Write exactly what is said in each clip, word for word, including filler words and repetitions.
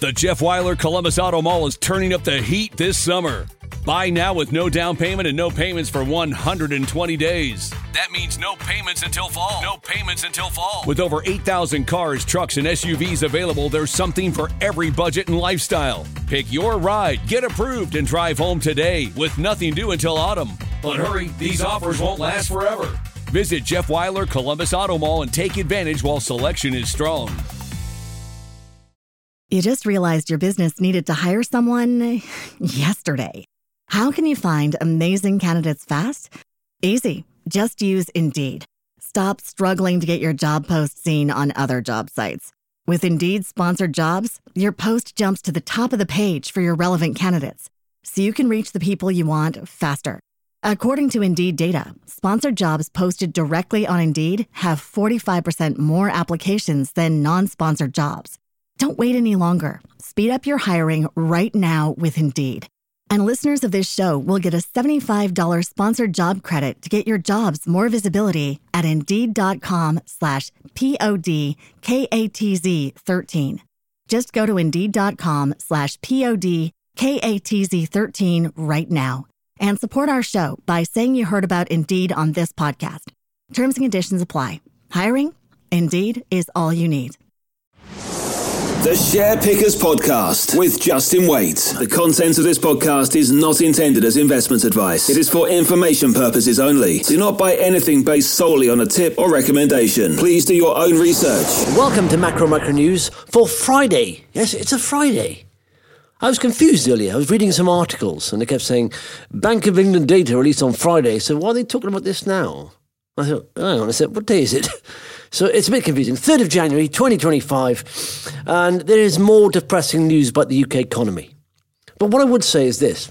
The Jeff Weiler Columbus Auto Mall is turning up the heat this summer. Buy now with no down payment and no payments for one hundred twenty days. That means no payments until fall. No payments until fall. With over eight thousand cars, trucks, and S U Vs available, there's something for every budget and lifestyle. Pick your ride, get approved, and drive home today with nothing due until autumn. But hurry, these offers won't last forever. Visit Jeff Weiler Columbus Auto Mall and take advantage while selection is strong. You just realized your business needed to hire someone yesterday. How can you find amazing candidates fast? Easy. Just use Indeed. Stop struggling to get your job post seen on other job sites. With Indeed sponsored jobs, your post jumps to the top of the page for your relevant candidates, so you can reach the people you want faster. According to Indeed data, sponsored jobs posted directly on Indeed have forty-five percent more applications than non-sponsored jobs. Don't wait any longer. Speed up your hiring right now with Indeed. And listeners of this show will get a seventy-five dollars sponsored job credit to get your jobs more visibility at Indeed.com slash P-O-D-K-A-T-Z 13. Just go to Indeed.com slash P-O-D-K-A-T-Z 13 right now and support our show by saying you heard about Indeed on this podcast. Terms and conditions apply. Hiring? Indeed is all you need. The Share Pickers Podcast with Justin Waite. The content of this podcast is not intended as investment advice. It is for information purposes only. Do not buy anything based solely on a tip or recommendation. Please do your own research. Welcome to Macro Micro News for Friday. Yes, it's a Friday. I was confused earlier. I was reading some articles and they kept saying Bank of England data released on Friday. So why are they talking about this now? I thought, hang on a sec, what day is it? So it's a bit confusing. third of January, twenty twenty-five, and there is more depressing news about the U K economy. But what I would say is this.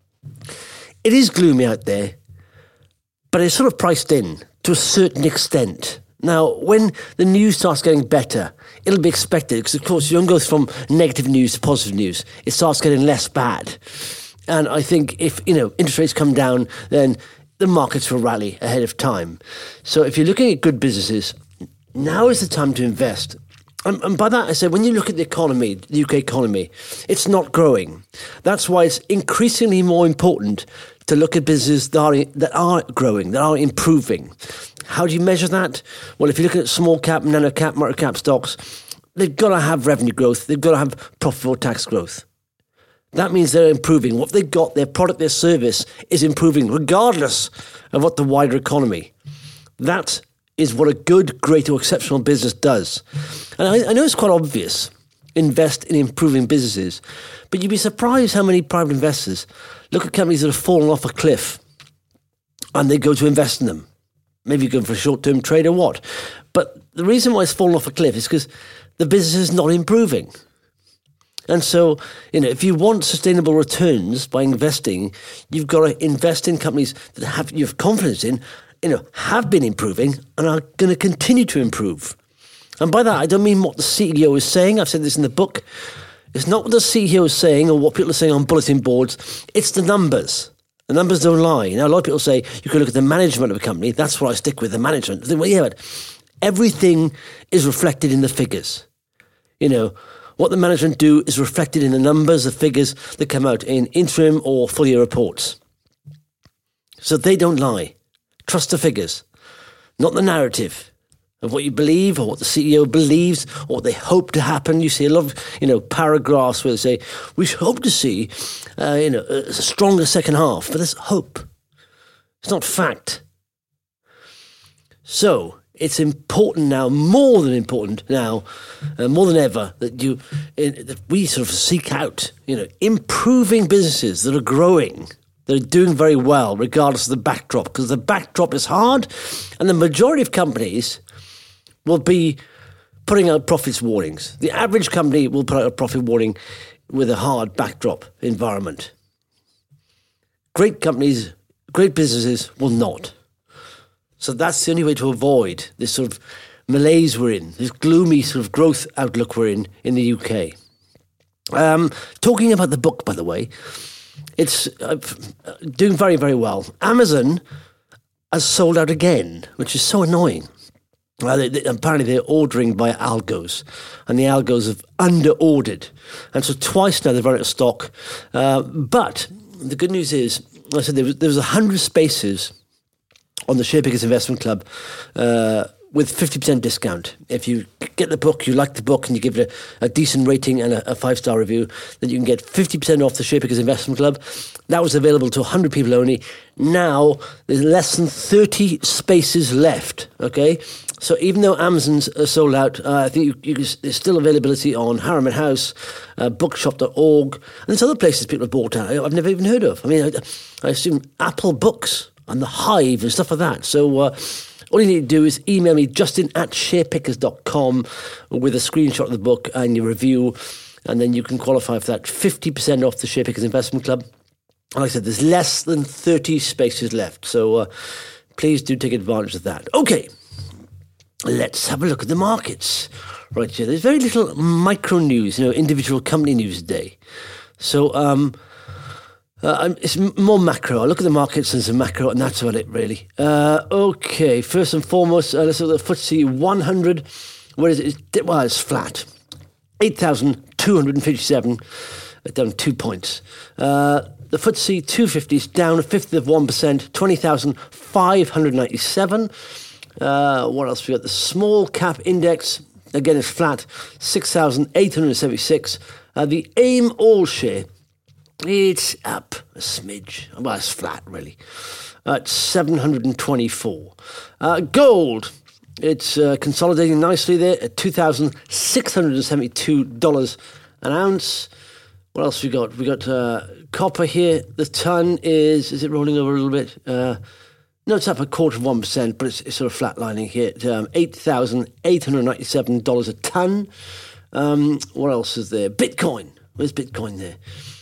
It is gloomy out there, but it's sort of priced in to a certain extent. Now, when the news starts getting better, it'll be expected, because of course you don't go from negative news to positive news. It starts getting less bad. And I think if, you know, interest rates come down, then the markets will rally ahead of time. So if you're looking at good businesses, now is the time to invest. And, and by that I say, when you look at the economy, the U K economy, it's not growing. That's why it's increasingly more important to look at businesses that are, that are growing, that are improving. How do you measure that? Well, if you're looking at small cap, nano cap, micro cap stocks, they've got to have revenue growth. They've got to have profit before tax growth. That means they're improving. What they've got, their product, their service is improving regardless of what the wider economy. That is what a good, great or exceptional business does. And I, I know it's quite obvious, invest in improving businesses, but you'd be surprised how many private investors look at companies that have fallen off a cliff and they go to invest in them. Maybe you're going for a short-term trade or what. But the reason why it's fallen off a cliff is because the business is not improving. And so, you know, if you want sustainable returns by investing, you've got to invest in companies that have you have confidence in, you know, have been improving and are going to continue to improve. And by that, I don't mean what the C E O is saying. I've said this in the book. It's not what the C E O is saying or what people are saying on bulletin boards. It's the numbers. The numbers don't lie. Now, a lot of people say you can look at the management of a company. That's what I stick with, the management. I think, well, yeah, but everything is reflected in the figures. You know, what the management do is reflected in the numbers, the figures that come out in interim or full year reports. So they don't lie. Trust the figures, not the narrative of what you believe or what the C E O believes or what they hope to happen. You see a lot of, you know, paragraphs where they say, we hope to see, uh, you know, a stronger second half, but that's hope. It's not fact. So it's important now, more than important now, uh, more than ever, that you, uh, that we sort of seek out, you know, improving businesses that are growing, that are doing very well, regardless of the backdrop, because the backdrop is hard, and the majority of companies will be putting out profits warnings. The average company will put out a profit warning with a hard backdrop environment. Great companies, great businesses will not. So that's the only way to avoid this sort of malaise we're in, this gloomy sort of growth outlook we're in in the U K. Um, talking about the book, by the way, it's uh, doing very, very well. Amazon has sold out again, which is so annoying. Uh, they, they, apparently they're ordering by algos, and the algos have under-ordered. And so twice now they've run out of stock. Uh, but the good news is, I said there was, there was one hundred spaces on the Share Pickers Investment Club uh, with fifty percent discount. If you get the book, you like the book, and you give it a, a decent rating and a, a five-star review, then you can get fifty percent off the Share Pickers Investment Club. That was available to one hundred people only. Now there's less than thirty spaces left, okay? So even though Amazon's are sold out, uh, I think you, you can, there's still availability on Harriman House, uh, bookshop dot org, and there's other places people have bought out I've never even heard of. I mean, I, I assume Apple Books and the Hive and stuff like that. So uh, all you need to do is email me, justin at sharepickers dot com, with a screenshot of the book and your review, and then you can qualify for that fifty percent off the Share Pickers Investment Club. And like I said, there's less than thirty spaces left, so uh, please do take advantage of that. Okay. Let's have a look at the markets. Right here, there's very little micro news, you know, individual company news today. So um, uh, it's more macro. I look at the markets and some macro, and that's about it, really. Uh, okay, first and foremost, uh, let's look at the F T S E one hundred. Where is it? It's, well, it's flat. eight thousand two hundred fifty-seven, down two points. Uh, the F T S E two fifty is down a fifth of one percent, twenty thousand five hundred ninety-seven. Uh, what else we got? The small cap index, again, is flat, six thousand eight hundred seventy-six. Uh, the AIM All Share, it's up a smidge. Well, it's flat, really, at seven hundred twenty-four. Uh, gold, it's uh, consolidating nicely there at two thousand six hundred seventy-two dollars an ounce. What else we got? We got uh, copper here. The ton is, is it rolling over a little bit? Uh, No, it's up a quarter of one percent, but it's, it's sort of flatlining here at um, eight thousand eight hundred ninety-seven dollars a ton. Um, what else is there? Bitcoin. Where's Bitcoin there?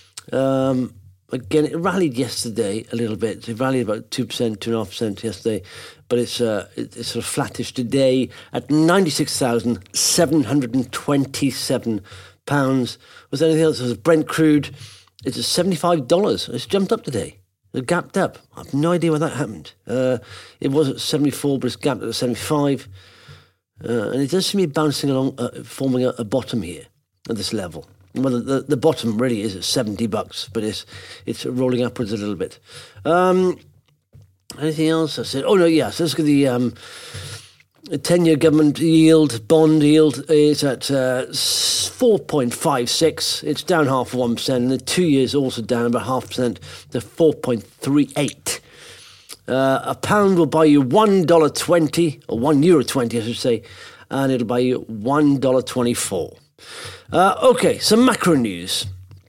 Um, again, it rallied yesterday a little bit. It rallied about two percent, two point five percent yesterday, but it's, uh, it, it's sort of flattish today at ninety-six thousand seven hundred twenty-seven pounds. Was there anything else? There's Brent crude. It's at seventy-five dollars. It's jumped up today. It gapped up. I have no idea why that happened. Uh, it was at seventy-four, but it's gapped at seventy-five. Uh, and it does seem to be bouncing along, uh, forming a, a bottom here at this level. Well, the, the bottom really is at seventy bucks, but it's it's rolling upwards a little bit. Um, anything else I said? Oh, no, yeah. So let's look at the um, ten-year government yield, bond yield is at uh, four point five six. It's down half of one percent, and the two years also down about half percent to four point three eight. Uh, a pound will buy you one dollar twenty, or one euro twenty, I should say, and it'll buy you one dollar twenty-four. Uh, okay, some macro news.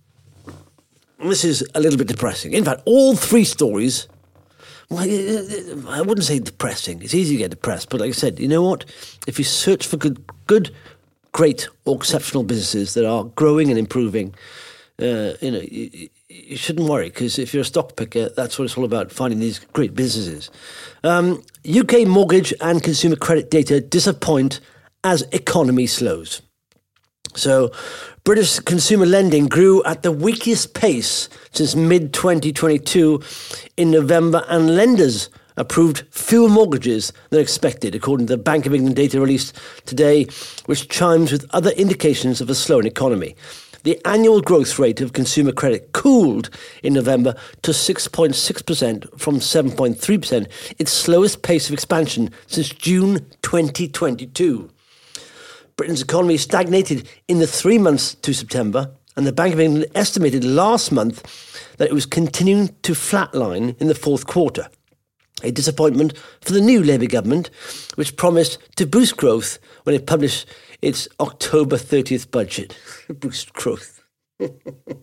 This is a little bit depressing. In fact, all three stories, well, I wouldn't say depressing. It's easy to get depressed, but like I said, you know what? If you search for good, good, great, or exceptional businesses that are growing and improving, uh, you know, you, you shouldn't worry, because if you're a stock picker, that's what it's all about, finding these great businesses. Um, U K mortgage and consumer credit data disappoint as economy slows. So, British consumer lending grew at the weakest pace since mid twenty twenty-two in November, and lenders approved fewer mortgages than expected, according to the Bank of England data released today, which chimes with other indications of a slowing economy. The annual growth rate of consumer credit cooled in November to six point six percent from seven point three percent, its slowest pace of expansion since June twenty twenty-two. Britain's economy stagnated in the three months to September, and the Bank of England estimated last month that it was continuing to flatline in the fourth quarter. A disappointment for the new Labour government, which promised to boost growth when it published its October thirtieth budget. Boost growth. If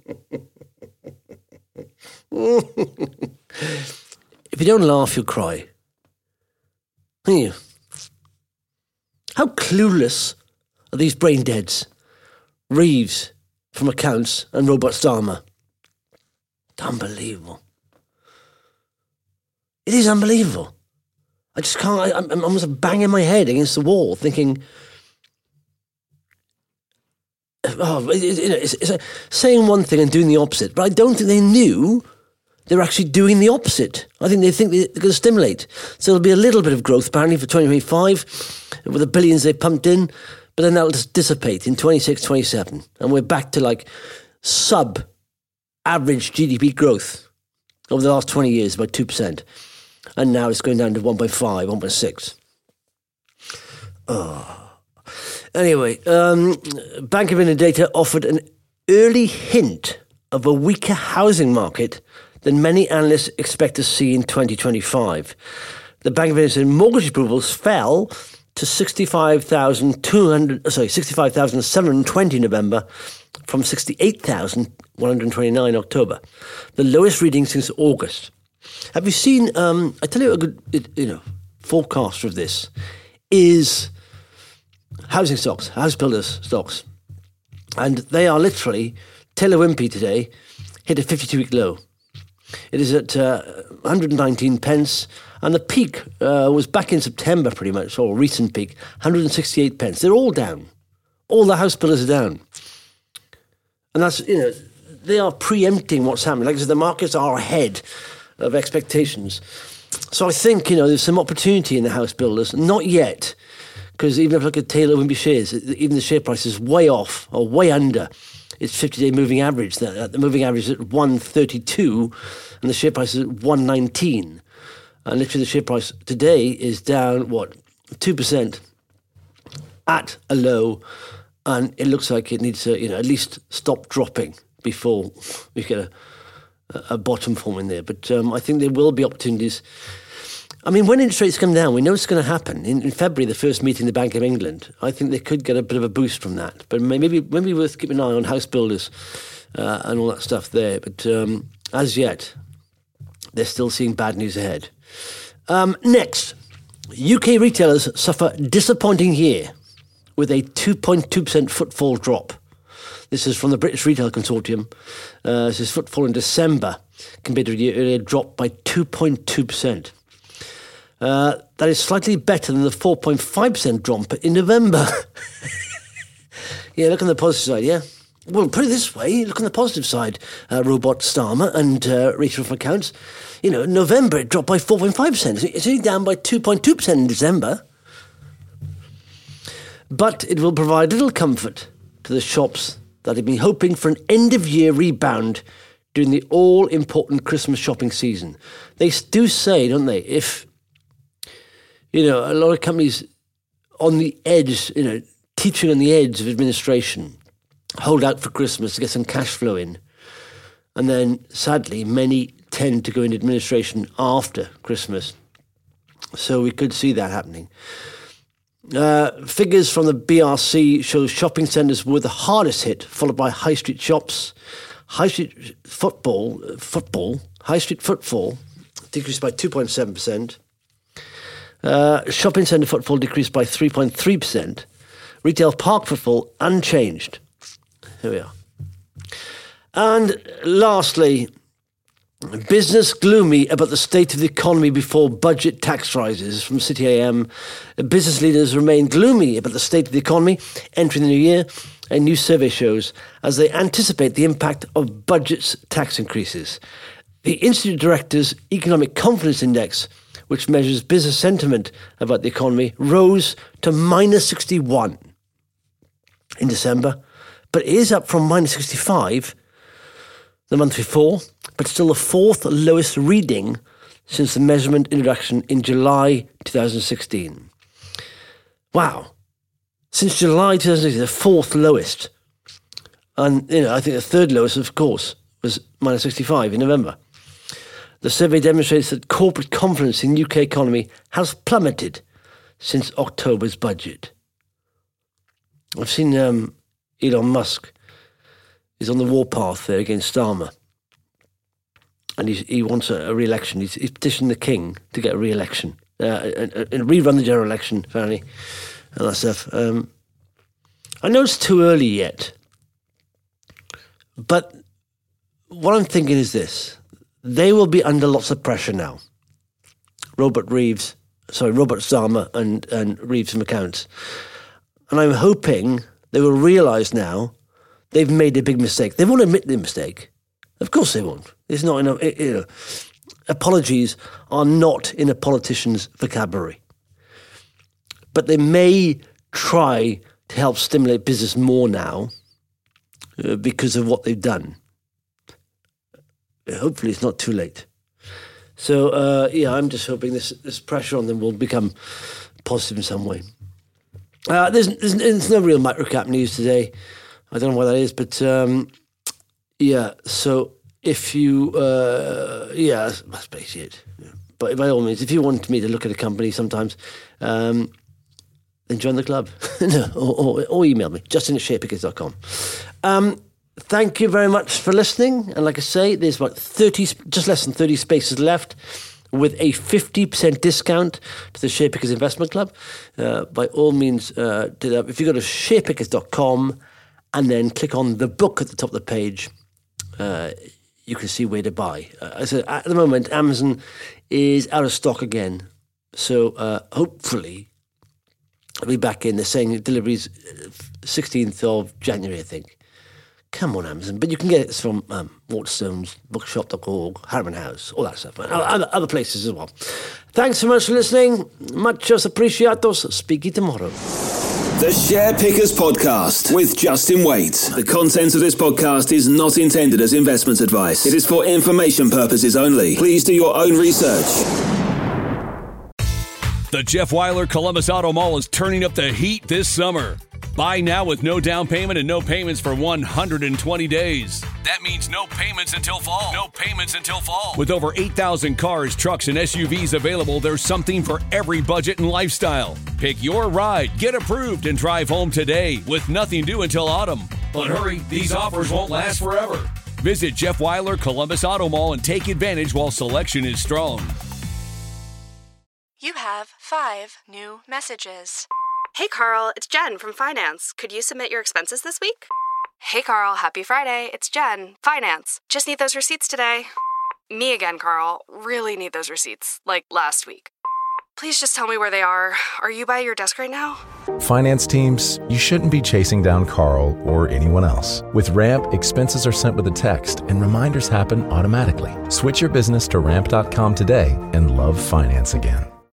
you don't laugh, you'll cry. You? How clueless are these brain deads? Reeves from accounts and Robert Starmer. Unbelievable. It is unbelievable. I just can't, I, I'm almost banging my head against the wall thinking, oh, it, it, it's, it's like saying one thing and doing the opposite. But I don't think they knew they're actually doing the opposite. I think they think they're going to stimulate. So there'll be a little bit of growth apparently for twenty twenty-five with the billions they pumped in, but then that'll just dissipate in twenty-six, twenty-seven. And we're back to like sub-average G D P growth over the last twenty years, about two percent. And now it's going down to one point five, one point six. Oh. Anyway, um, Bank of England data offered an early hint of a weaker housing market than many analysts expect to see in twenty twenty-five. The Bank of England said mortgage approvals fell to sixty-five thousand two hundred, sorry, sixty-five thousand seven hundred twenty in November from sixty-eight thousand one hundred twenty-nine in October, the lowest reading since August. Have you seen, um, I tell you a good, you know, forecaster of this is housing stocks, house builders stocks. And they are literally, Taylor Wimpey today hit a fifty-two-week low. It is at uh, one hundred nineteen pence, and the peak uh, was back in September pretty much, or recent peak, one hundred sixty-eight pence. They're all down. All the house builders are down. And that's, you know, they are preempting what's happening. Like I said, the markets are ahead of expectations. So I think, you know, there's some opportunity in the house builders. Not yet, because even if you look at Taylor Wimpey shares, even the share price is way off or way under its fifty-day moving average. The, the moving average is at one thirty-two and the share price is at one nineteen. And literally the share price today is down, what, two percent at a low, and it looks like it needs to, you know, at least stop dropping before we get a, a bottom form in there. But um, I think there will be opportunities. I mean, when interest rates come down, we know it's going to happen. In, in February, the first meeting of the Bank of England, I think they could get a bit of a boost from that. But maybe maybe worth keeping an eye on house builders uh, and all that stuff there. But um, as yet, they're still seeing bad news ahead. Um, next, U K retailers suffer disappointing year with a two point two percent footfall drop. This is from the British Retail Consortium. Uh, this is footfall in December compared to a year earlier, dropped by two point two percent. Uh, that is slightly better than the four point five percent drop in November. Yeah, look on the positive side, yeah? Well, put it this way, look on the positive side. Uh, Robert Starmer and uh, Rachel from Accounts. You know, in November it dropped by four point five percent. It's only down by two point two percent in December. But it will provide little comfort to the shops that have been hoping for an end-of-year rebound during the all-important Christmas shopping season. They do say, don't they, if, you know, a lot of companies on the edge, you know, teaching on the edge of administration, hold out for Christmas to get some cash flow in. And then, sadly, many tend to go into administration after Christmas. So we could see that happening. Uh, figures from the B R C show shopping centres were the hardest hit, followed by high street shops. High street football, football, high street footfall decreased by two point seven percent. Uh, shopping centre footfall decreased by three point three percent. Retail park footfall unchanged. Here we are. And lastly, business gloomy about the state of the economy before budget tax rises. From City A M, business leaders remain gloomy about the state of the economy entering the new year, a new survey shows, as they anticipate the impact of budget's tax increases. The Institute Directors' Economic Confidence Index, which measures business sentiment about the economy, rose to minus sixty-one in December, but it is up from minus sixty-five the month before, but still the fourth lowest reading since the measurement introduction in July twenty sixteen. Wow. Since July twenty sixteen, the fourth lowest. And, you know, I think the third lowest, of course, was minus sixty-five in November. The survey demonstrates that corporate confidence in the U K economy has plummeted since October's budget. I've seen um, Elon Musk is on the warpath there against Starmer. And he's, he wants a, a re-election. He's, he's petitioned the king to get a re-election. Uh, and, and rerun the general election, apparently, and that stuff. Um, I know it's too early yet. But what I'm thinking is this. They will be under lots of pressure now. Robert Reeves, sorry, Robert Starmer and, and Reeves from Accounts. And I'm hoping they will realise now they've made a big mistake. They won't admit the mistake, Of course they won't. It's not in a, it, you know, apologies are not in a politician's vocabulary. But they may try to help stimulate business more now uh, because of what they've done. Hopefully it's not too late. So, uh, yeah, I'm just hoping this, this pressure on them will become positive in some way. Uh, there's, there's, there's no real microcap news today. I don't know why that is, but um, yeah, so if you, uh, yeah, that's basically it. Yeah. But by all means, if you want me to look at a company sometimes, um, then join the club. no, or, or, or email me, justin at sharepickers dot com. Um, thank you very much for listening. And like I say, there's about thirty, just less than thirty spaces left with a fifty percent discount to the Sharepickers Investment Club. Uh, by all means, uh, do that. If you go to sharepickers dot com and then click on the book at the top of the page, uh, you can see where to buy. Uh, so at the moment, Amazon is out of stock again. So uh, hopefully, I'll be back in. They're saying deliveries sixteenth of January, I think. Come on, Amazon. But you can get it from um, Waterstones, bookshop dot org, Harriman House, all that stuff. And other, other places as well. Thanks so much for listening. Muchos apreciados. Speak to you tomorrow. The Share Pickers Podcast with Justin Waite. The content of this podcast is not intended as investment advice. It is for information purposes only. Please do your own research. The Jeff Weiler Columbus Auto Mall is turning up the heat this summer. Buy now with no down payment and no payments for one hundred twenty days. That means no payments until fall. No payments until fall. With over eight thousand cars, trucks, and S U Vs available, there's something for every budget and lifestyle. Pick your ride, get approved, and drive home today with nothing due until autumn. But hurry, these offers won't last forever. Visit Jeff Weiler Columbus Auto Mall and take advantage while selection is strong. You have five new messages. Hey, Carl, it's Jen from Finance. Could you submit your expenses this week? Hey, Carl, happy Friday. It's Jen, Finance. Just need those receipts today. Me again, Carl. Really need those receipts, like last week. Please just tell me where they are. Are you by your desk right now? Finance teams, you shouldn't be chasing down Carl or anyone else. With Ramp, expenses are sent with a text and reminders happen automatically. Switch your business to ramp dot com today and love finance again.